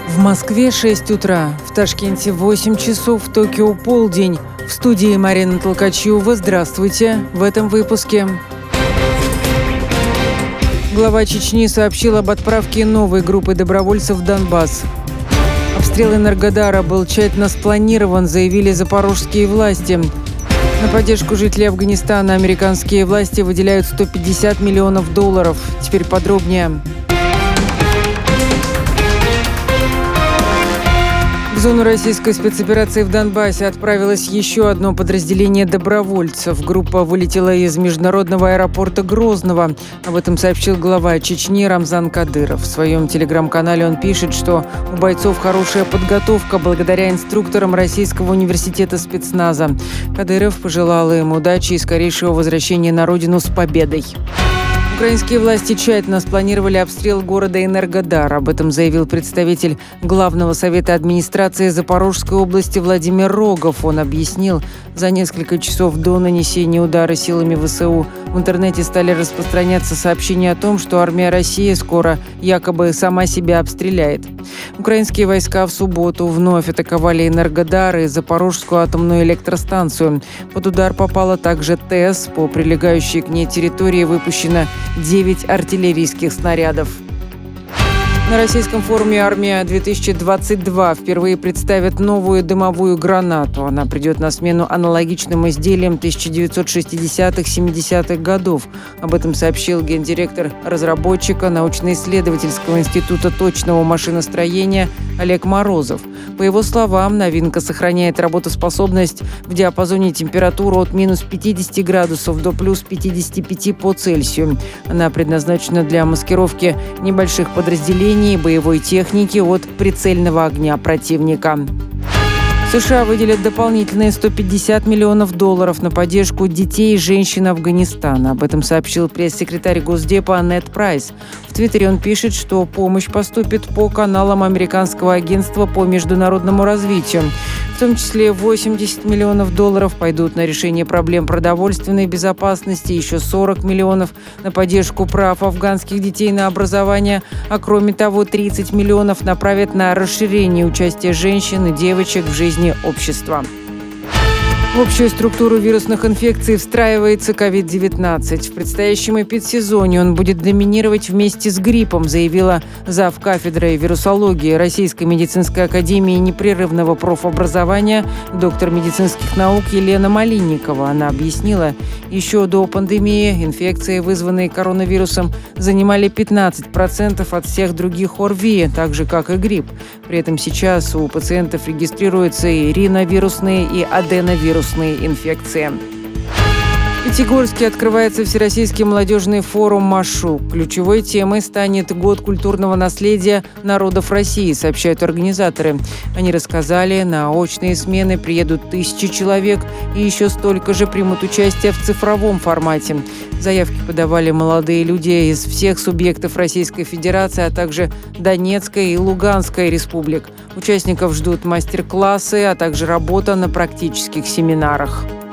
В Москве 6 утра, в Ташкенте 8 часов, в Токио полдень. В студии Марина Толкачева. Здравствуйте. В этом выпуске. Глава Чечни сообщил об отправке новой группы добровольцев в Донбасс. Обстрел Энергодара был тщательно спланирован, заявили запорожские власти. На поддержку жителей Афганистана американские власти выделяют $150 миллионов. Теперь подробнее. В зону российской спецоперации в Донбассе отправилось еще одно подразделение добровольцев. Группа вылетела из международного аэропорта Грозного. Об этом сообщил глава Чечни Рамзан Кадыров. В своем телеграм-канале он пишет, что у бойцов хорошая подготовка благодаря инструкторам Российского университета спецназа. Кадыров пожелал им удачи и скорейшего возвращения на родину с победой. Украинские власти тщательно спланировали обстрел города Энергодар. Об этом заявил представитель Главного совета администрации Запорожской области Владимир Рогов. Он объяснил, за несколько часов до нанесения удара силами ВСУ в интернете стали распространяться сообщения о том, что армия России скоро якобы сама себя обстреляет. Украинские войска в субботу вновь атаковали Энергодар и Запорожскую атомную электростанцию. Под удар попала также ТЭС. По прилегающей к ней территории выпущено 9 артиллерийских снарядов. На российском форуме «Армия-2022» впервые представят новую дымовую гранату. Она придет на смену аналогичным изделиям 1960-70-х годов. Об этом сообщил гендиректор разработчика научно-исследовательского института точного машиностроения Олег Морозов. По его словам, новинка сохраняет работоспособность в диапазоне температуры от минус 50 градусов до плюс 55 по Цельсию. Она предназначена для маскировки небольших подразделений и боевой техники от прицельного огня противника. США выделят дополнительные $150 миллионов на поддержку детей и женщин Афганистана. Об этом сообщил пресс-секретарь Госдепа Нед Прайс. В Твиттере он пишет, что помощь поступит по каналам Американского агентства по международному развитию. В том числе $80 миллионов пойдут на решение проблем продовольственной безопасности, еще $40 миллионов на поддержку прав афганских детей на образование, а кроме того 30 миллионов направят на расширение участия женщин и девочек в жизни общества. В общую структуру вирусных инфекций встраивается COVID-19. В предстоящем эпидсезоне он будет доминировать вместе с гриппом, заявила зав. Кафедрой вирусологии Российской медицинской академии непрерывного профобразования, доктор медицинских наук Елена Малинникова. Она объяснила, еще до пандемии инфекции, вызванные коронавирусом, занимали 15% от всех других ОРВИ, так же, как и грипп. При этом сейчас у пациентов регистрируются и риновирусные, и аденовирусные инфекции. В Пятигорске открывается Всероссийский молодежный форум «Машук». Ключевой темой станет Год культурного наследия народов России, сообщают организаторы. Они рассказали, на очные смены приедут 1000 человек и еще столько же примут участие в цифровом формате. Заявки подавали молодые люди из всех субъектов Российской Федерации, а также Донецкой и Луганской республик. Участников ждут мастер-классы, а также работа на практических семинарах.